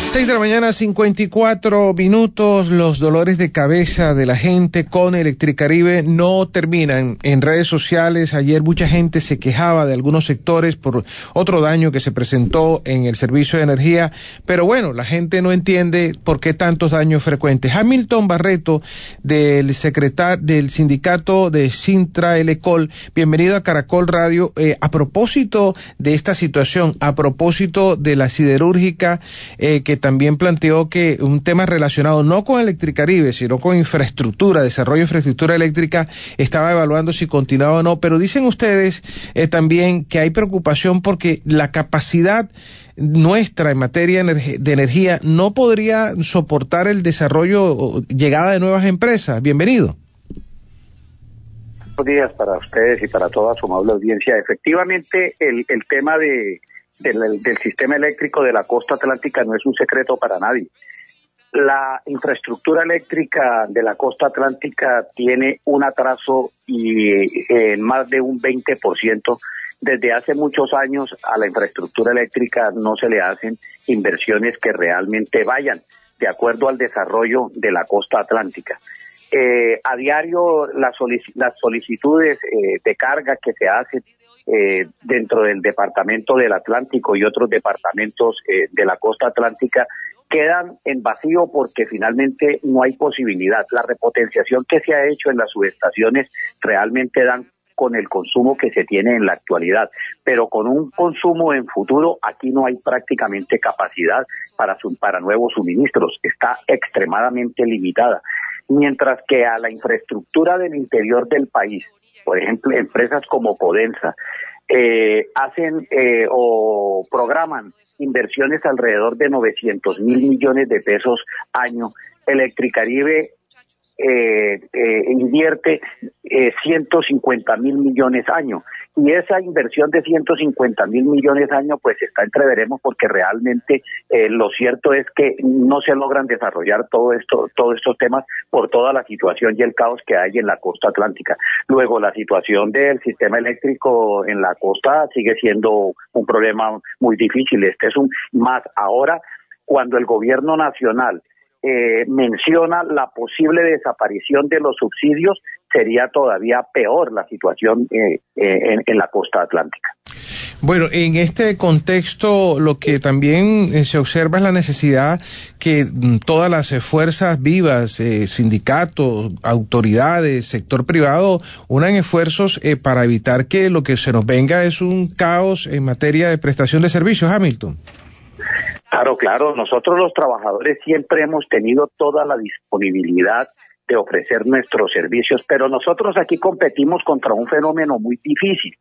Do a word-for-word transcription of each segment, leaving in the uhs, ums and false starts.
seis de la mañana, cincuenta y cuatro minutos. Los dolores de cabeza de la gente con Electricaribe no terminan. En redes sociales, ayer mucha gente se quejaba de algunos sectores por otro daño que se presentó en el servicio de energía, pero bueno, la gente no entiende por qué tantos daños frecuentes. Hamilton Barreto, del secretar del sindicato de Cintra Elecol, bienvenido a Caracol Radio. Eh, a propósito de esta situación, a propósito de la siderúrgica, eh, que también planteó que un tema relacionado no con Electricaribe, sino con infraestructura, desarrollo de infraestructura eléctrica, estaba evaluando si continuaba o no, pero dicen ustedes eh, también que hay preocupación porque la capacidad nuestra en materia de energía no podría soportar el desarrollo o llegada de nuevas empresas. Bienvenido. Buenos días para ustedes y para toda su amable audiencia. Efectivamente, el, el tema de Del, del sistema eléctrico de la costa atlántica no es un secreto para nadie. La infraestructura eléctrica de la costa atlántica tiene un atraso y en eh, más de un veinte por ciento. Desde hace muchos años a la infraestructura eléctrica no se le hacen inversiones que realmente vayan de acuerdo al desarrollo de la costa atlántica. Eh, a diario las, solic- las solicitudes eh, de carga que se hacen Eh, dentro del departamento del Atlántico y otros departamentos eh, de la costa atlántica quedan en vacío porque finalmente no hay posibilidad. La repotenciación que se ha hecho en las subestaciones realmente dan con el consumo que se tiene en la actualidad, pero con un consumo en futuro aquí no hay prácticamente capacidad para, su, para nuevos suministros, está extremadamente limitada, mientras que a la infraestructura del interior del país, por ejemplo, empresas como Codensa, eh, hacen eh, o programan inversiones alrededor de novecientos mil millones de pesos año. Electricaribe eh, eh, invierte eh, ciento cincuenta mil millones año. Y esa inversión de ciento cincuenta mil millones año pues está entre veremos porque realmente eh, lo cierto es que no se logran desarrollar todo esto, todos estos temas por toda la situación y el caos que hay en la costa atlántica. Luego la situación del sistema eléctrico en la costa sigue siendo un problema muy difícil. Este es un más ahora cuando el gobierno nacional Eh, menciona la posible desaparición de los subsidios, sería todavía peor la situación eh, eh, en, en la costa atlántica. Bueno, en este contexto lo que también eh, se observa es la necesidad que mm, todas las eh, fuerzas vivas, eh, sindicatos, autoridades, sector privado, unan esfuerzos eh, para evitar que lo que se nos venga es un caos en materia de prestación de servicios. Hamilton. Claro, claro, nosotros los trabajadores siempre hemos tenido toda la disponibilidad de ofrecer nuestros servicios, pero nosotros aquí competimos contra un fenómeno muy difícil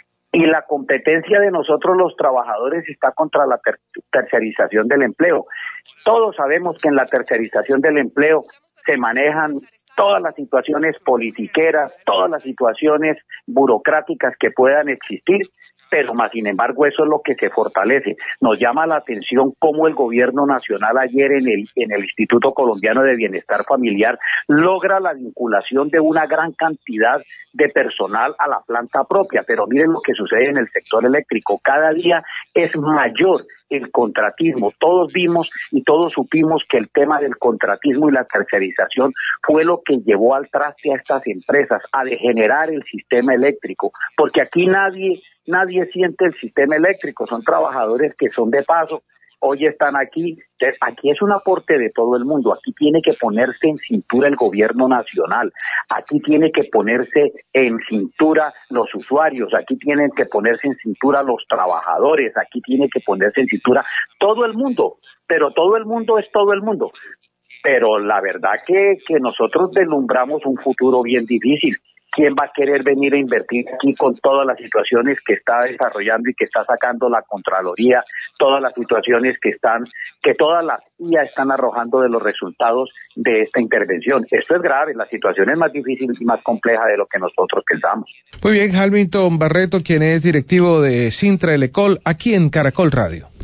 y la competencia de nosotros los trabajadores está contra la ter- tercerización del empleo. Todos sabemos que en la tercerización del empleo se manejan todas las situaciones politiqueras, todas las situaciones burocráticas que puedan existir, pero más sin embargo eso es lo que se fortalece. Nos llama la atención cómo el gobierno nacional ayer en el en el Instituto Colombiano de Bienestar Familiar logra la vinculación de una gran cantidad de personal a la planta propia, pero miren lo que sucede en el sector eléctrico, cada día es mayor el contratismo. Todos vimos y todos supimos que el tema del contratismo y la tercerización fue lo que llevó al traste a estas empresas, a degenerar el sistema eléctrico, porque aquí nadie Nadie siente el sistema eléctrico, son trabajadores que son de paso, hoy están aquí, aquí es un aporte de todo el mundo, aquí tiene que ponerse en cintura el gobierno nacional, aquí tiene que ponerse en cintura los usuarios, aquí tienen que ponerse en cintura los trabajadores, aquí tiene que ponerse en cintura todo el mundo, pero todo el mundo es todo el mundo. Pero la verdad que, que nosotros deslumbramos un futuro bien difícil. ¿Quién va a querer venir a invertir aquí con todas las situaciones que está desarrollando y que está sacando la Contraloría, todas las situaciones que están, que todas las I A están arrojando de los resultados de esta intervención? Esto es grave, la situación es más difícil y más compleja de lo que nosotros pensamos. Muy bien, Hamilton Barreto, quien es directivo de Cintra Elecol, aquí en Caracol Radio.